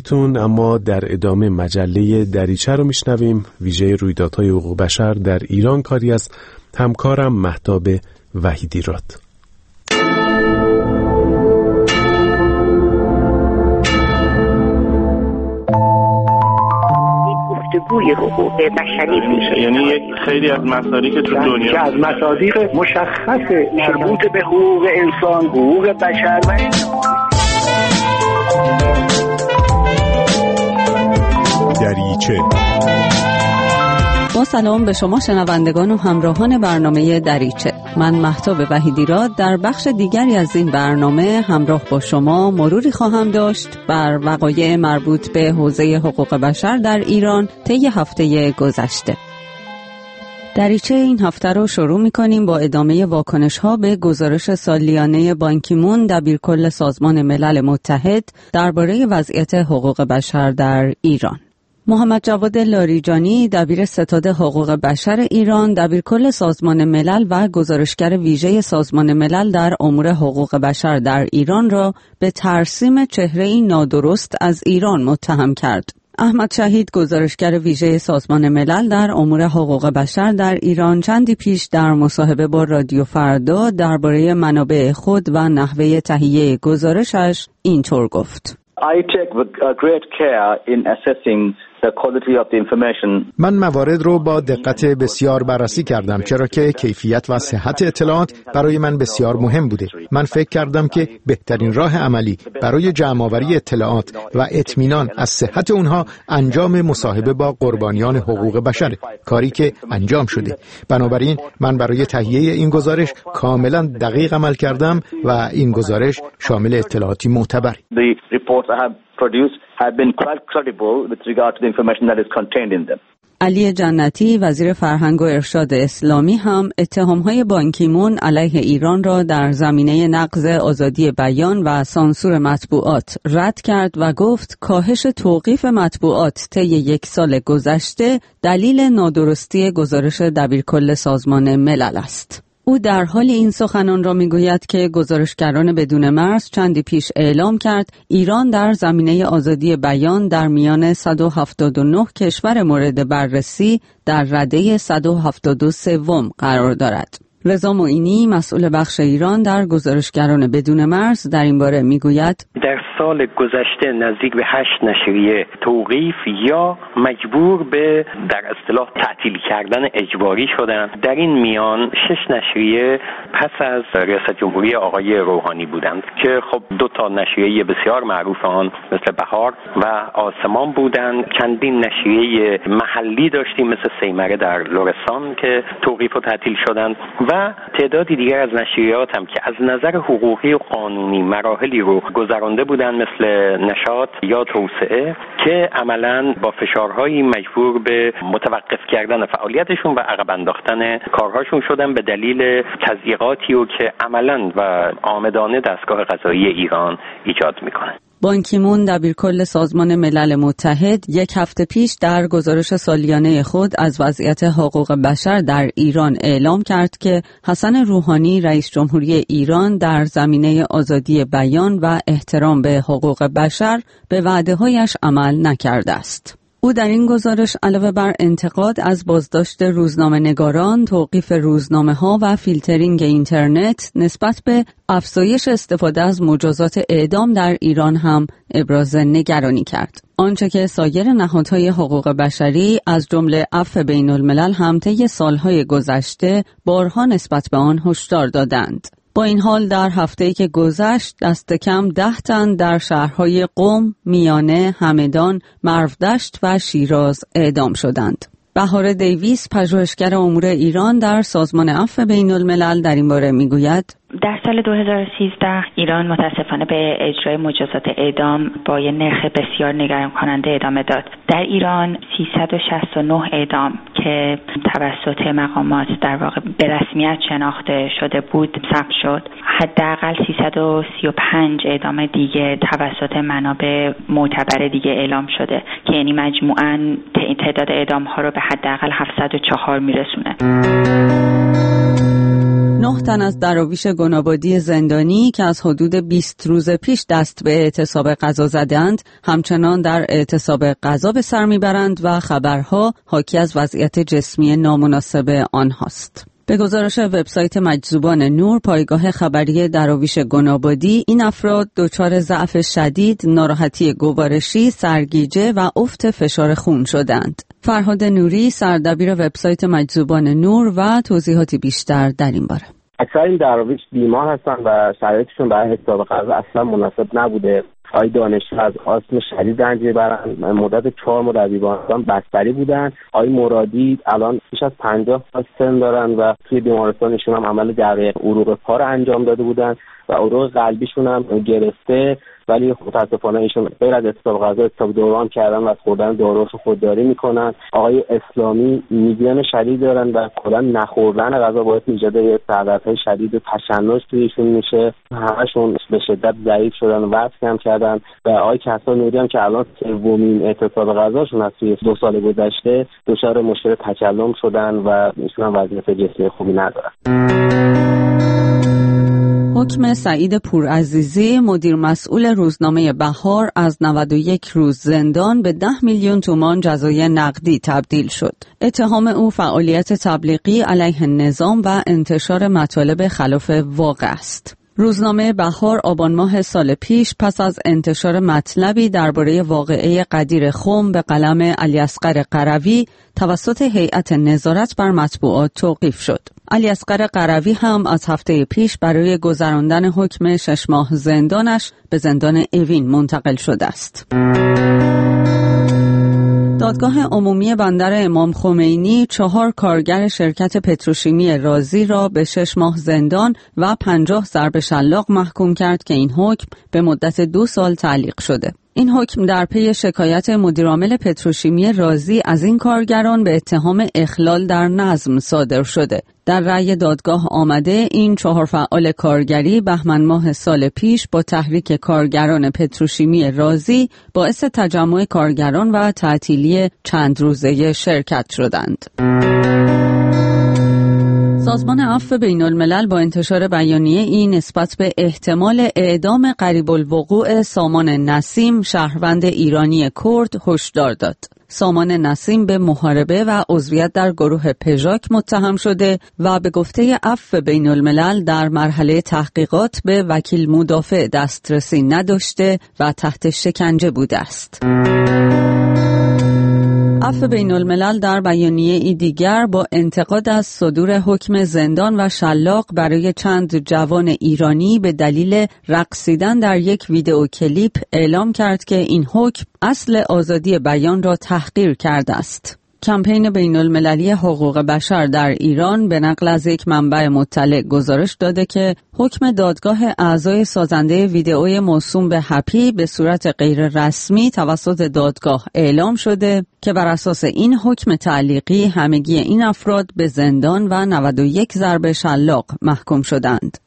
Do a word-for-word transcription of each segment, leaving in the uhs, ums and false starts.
همراهتون. اما در ادامه مجله دریچه رو میشنویم، ویژه رویدادهای حقوق بشر در ایران، کاری از همکارم مهتاب وحیدیراد. گفتگوی حقوق بشری میشه، یعنی یک خیلی از مصادیق تو دنیا که از مصادیق مشخص مربوط به حقوق انسان، حقوق بشر و دریچه. با سلام به شما شنوندگان و همراهان برنامه دریچه. من مهتاب وحیدیراد در بخش دیگری از این برنامه همراه با شما مروری خواهم داشت بر وقایع مربوط به حوزه حقوق بشر در ایران طی هفته گذشته. دریچه این هفته رو شروع می‌کنیم با ادامه واکنش‌ها به گزارش سالیانه بان کی مون دبیرکل سازمان ملل متحد درباره وضعیت حقوق بشر در ایران. محمد جواد لاریجانی، دبیر ستاد حقوق بشر ایران، دبیرکل سازمان ملل و گزارشگر ویژه سازمان ملل در امور حقوق بشر در ایران را به ترسیم چهره‌ای نادرست از ایران متهم کرد. احمد شهید، گزارشگر ویژه سازمان ملل در امور حقوق بشر در ایران، چندی پیش در مصاحبه با رادیو فردا درباره منابع خود و نحوه تهیه گزارشش اینطور گفت: I take with great care in assessing the quality of the information. من موارد رو با دقت بسیار بررسی کردم، چرا که کیفیت و صحت اطلاعات برای من بسیار مهم بوده. من فکر کردم که بهترین راه عملی برای جمع‌آوری اطلاعات و اطمینان از صحت اونها انجام مصاحبه با قربانیان حقوق بشره، کاری که انجام شده. بنابراین من برای تهیه این گزارش کاملا دقیق عمل کردم و این گزارش شامل اطلاعاتی معتبره. The reports I have produced have been quite credible with regard to the information that is contained in them. علی جنتی، وزیر فرهنگ و ارشاد اسلامی، هم اتهام‌های بان کی مون علیه ایران را در زمینه نقض آزادی بیان و سانسور مطبوعات رد کرد و گفت کاهش توقیف مطبوعات طی یک سال گذشته دلیل نادرستی گزارش دبیرکل سازمان ملل است. او در حال این سخنان را میگوید که گزارشگران بدون مرز چندی پیش اعلام کرد ایران در زمینه آزادی بیان در میان صد و هفتاد و نه کشور مورد بررسی در رده صد و هفتاد و سه قرار دارد. رضا معینی، مسئول بخش ایران در گزارشگران بدون مرز، در این باره میگوید در سال گذشته نزدیک به هشت نشریه توقیف یا مجبور به در اصطلاح تعطیل کردن اجباری شدند. در این میان شش نشریه پس از ریاست جمهوری آقای روحانی بودند که خب دو تا نشریه بسیار معروف آن مثل بهار و آسمان بودند. چندین نشریه محلی داشتیم مثل سیمره در لرستان که توقیف و تعطیل شدند و تعدادی دیگر از نشریات هم که از نظر حقوقی و قانونی مراحلی رو گذرانده بودن مثل نشاط یا توسعه که عملاً با فشارهایی مجبور به متوقف کردن فعالیتشون و عقب انداختن کارهاشون شدن به دلیل تضییقاتی رو که عملاً و عامدانه دستگاه قضایی ایران ایجاد میکنه. بان کی مون دبیرکل سازمان ملل متحد یک هفته پیش در گزارش سالیانه خود از وضعیت حقوق بشر در ایران اعلام کرد که حسن روحانی رئیس جمهوری ایران در زمینه آزادی بیان و احترام به حقوق بشر به وعده‌هایش عمل نکرده است. او در این گزارش علاوه بر انتقاد از بازداشت روزنامه‌نگاران، توقیف روزنامه‌ها و فیلترینگ اینترنت نسبت به افزایش استفاده از مجازات اعدام در ایران هم ابراز نگرانی کرد. آنچه که سایر نهادهای حقوق بشری از جمله عفو بین الملل هم طی سالهای گذشته بارها نسبت به آن هشدار دادند. با این حال در هفته‌ای که گذشت دست کم ده تن در شهرهای قم، میانه، همدان، مرودشت و شیراز اعدام شدند. بهار دیویس، پژوهشگر امور ایران در سازمان عفو بین الملل، در این باره میگوید در سال دو هزار و سیزده ایران متاسفانه به اجرای مجازات اعدام با یه نرخ بسیار نگران کننده ادامه داد. در ایران سیصد و شصت و نه اعدام که توسط مقامات در واقع به رسمیت شناخته شده بود ثبت شد. حداقل سیصد و سی و پنج اعدام دیگه توسط منابع معتبر دیگه اعلام شده که یعنی مجموعاً تعداد اعدام ها رو به حداقل هفتصد و چهار میرسونه. نه تن از دراویش گنابادی زندانی که از حدود بیست روز پیش دست به اعتصاب غذا زدند همچنان در اعتصاب غذا به سر میبرند و خبرها حاکی از وضعیت جسمی نامناسب آنهاست. به گزارش وبسایت مجذوبان نور، پایگاه خبری دراویش گنابادی، این افراد دچار ضعف شدید، ناراحتی گوارشی، سرگیجه و افت فشار خون شدند. فرهاد نوری، سردبیر وبسایت مجذوبان نور، و توضیحاتی بیشتر در این باره. اکثر این دراویش بیمار هستن و شرایطشون برای حساب غذا اصلا مناسب نبوده. آقای دانشجو از آسم شدید رنج میبرن، مدت چهار ماه در بیمارستان بستری بودن. آقای مرادی الان بیش از پنجاه سال سن دارن و توی بیمارستانشون هم عمل جراحی عروق پا رو انجام داده بودن و عروق قلبیشون هم گرفته، ولی متاسفانه ایشون غیر از اعتصاب غذا اعتصاب دوران کردن و از خوردن داروشون خودداری میکنن. آقای اسلامی میگرن شدید دارن و کلا نخوردن غذا باعث ایجاد سردردهای شدید و تشنج تویشون میشه. همشون به شدت ضعیف شدن و وزن کم کردن. و آقای کسا نوری هم که الان سومین اعتصاب غذاشون از توی دو سال گذشته دچار مشکل تکلم شدن و ایشون هم وضعیت جسمی خوبی ندارن. حکم سعید پورعزیزی، مدیر مسئول روزنامه بهار، از نود و یک روز زندان به ده میلیون تومان جزای نقدی تبدیل شد. اتهام او فعالیت تبلیغی علیه نظام و انتشار مطالب خلاف واقع است. روزنامه بهار آبان ماه سال پیش پس از انتشار مطلبی درباره واقعه غدیر خم به قلم علیاصغر قروی توسط هیئت نظارت بر مطبوعات توقیف شد. علیاصغر قروی هم از هفته پیش برای گذراندن حکم شش ماه زندانش به زندان اوین منتقل شده است. دادگاه عمومی بندر امام خمینی چهار کارگر شرکت پتروشیمی رازی را به شش ماه زندان و پنجاه ضرب شلاق محکوم کرد که این حکم به مدت دو سال تعلیق شده. این حکم در پی شکایت مدیرعامل پتروشیمی رازی از این کارگران به اتهام اخلال در نظم صادر شده. در رأی دادگاه آمده این چهار فعال کارگری بهمن ماه سال پیش با تحریک کارگران پتروشیمی رازی باعث تجمع کارگران و تعطیلی چند روزه شرکت شدند. سازمان عفو بین الملل با انتشار بیانیه ای نسبت به احتمال اعدام قریب الوقوع سامان نسیم، شهروند ایرانی کرد، هشدار داد. سامان نسیم به محاربه و عضویت در گروه پژاک متهم شده و به گفته عفو بین الملل در مرحله تحقیقات به وکیل مدافع دسترسی نداشته و تحت شکنجه بوده است. عفو بین الملل در بیانیه ای دیگر با انتقاد از صدور حکم زندان و شلاق برای چند جوان ایرانی به دلیل رقصیدن در یک ویدئو کلیپ اعلام کرد که این حکم اصل آزادی بیان را تحقیر کرده است. کمپین بین المللی حقوق بشر در ایران به نقل از یک منبع مطلع گزارش داده که حکم دادگاه اعضای سازنده ویدئوی موسوم به هپی به صورت غیر رسمی توسط دادگاه اعلام شده که بر اساس این حکم تعلیقی همگی این افراد به زندان و نود و یک ضرب شلاق محکوم شدند.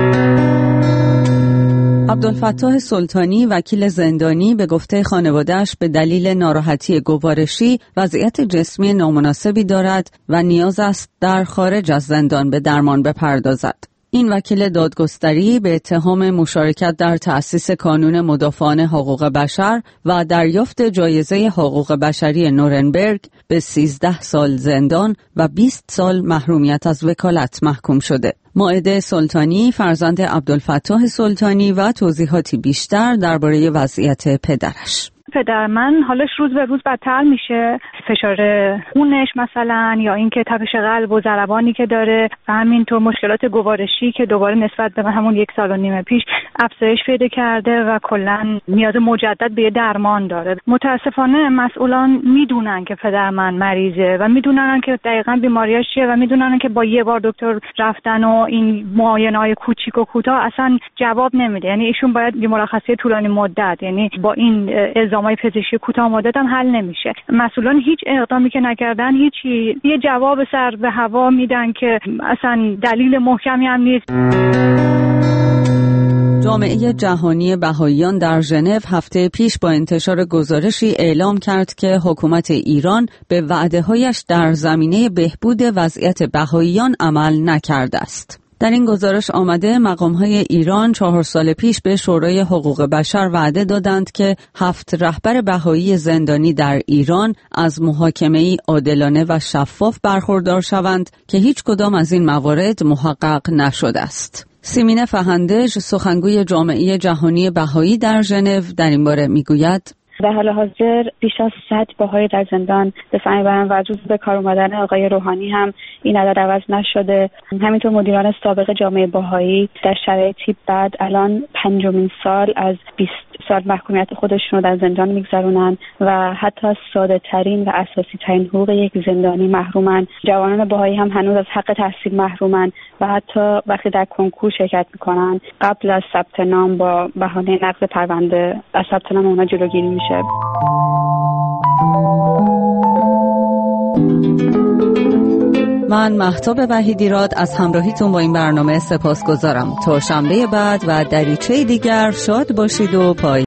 عبدالفتاح سلطانی، وکیل زندانی، به گفته خانواده‌اش به دلیل ناراحتی گوارشی وضعیت جسمی نامناسبی دارد و نیاز است در خارج از زندان به درمان بپردازد. این وکیل دادگستری به اتهام مشارکت در تأسیس کانون مدافعان حقوق بشر و دریافت جایزه حقوق بشری نورنبرگ به سیزده سال زندان و بیست سال محرومیت از وکالت محکوم شده. مائده سلطانی، فرزند عبدالفتاح سلطانی، و توضیحاتی بیشتر درباره وضعیت پدرش. پدر من حالش روز به روز بدتر میشه، فشار خونش مثلا، یا اینکه تپش قلب و ضربانی که داره و همینطور مشکلات گوارشی که دوباره نسبت به همون یک سال و نیم پیش افزایش پیدا کرده و کلا نیاز مجدد به درمان داره. متاسفانه مسئولان میدونن که پدر من مریضه و میدونن که دقیقاً بیماریاش چیه و میدونن که با یه بار دکتر رفتن و این معاینه‌های کوچیک و کوتاه اصلا جواب نمیده. یعنی ایشون باید یه مرخصی طولانی مدت، یعنی با این الزامای پزشکی کوتاه مدت هم حل نمیشه. مسئولان هیچ اقدامی که نکردن، هیچی، یه جواب سر به هوا میدن که اصلا دلیل محکمی هم نیست. جامعه جهانی بهائیان در ژنو هفته پیش با انتشار گزارشی اعلام کرد که حکومت ایران به وعده‌هایش در زمینه بهبود وضعیت بهائیان عمل نکرده است. در این گزارش آمده مقام‌های ایران چهار سال پیش به شورای حقوق بشر وعده دادند که هفت رهبر بهایی زندانی در ایران از محاکمه‌ای عادلانه و شفاف برخوردار شوند که هیچ کدام از این موارد محقق نشده است. سیمینه فهندج، سخنگوی جامعه جهانی بهایی در ژنو، در این باره میگوید: در حال حاضر بیش از صد بهایی در زندان دفاع می‌برند و از روز به کار اومدن آقای روحانی هم این عدد عوض نشده. همینطور مدیران سابق جامعه بهایی در شرایطی بعد الان پنجمین سال از بیست سال محکومیت خودشون رو در زندان میگذرونن و حتی از ساده ترین و اساسی ترین حقوق یک زندانی محرومن. جوانان بهایی هم هنوز از حق تحصیل محرومن و حتی وقتی در کنکور شرکت میکنن قبل از ثبت نام با بهانه نقض پرونده از ثبت نام اونا جلوگیری میشه. من مهتاب وحیدیراد از همراهیتون با این برنامه سپاسگزارم. تا شنبه بعد و دریچه دیگر شاد باشید و پای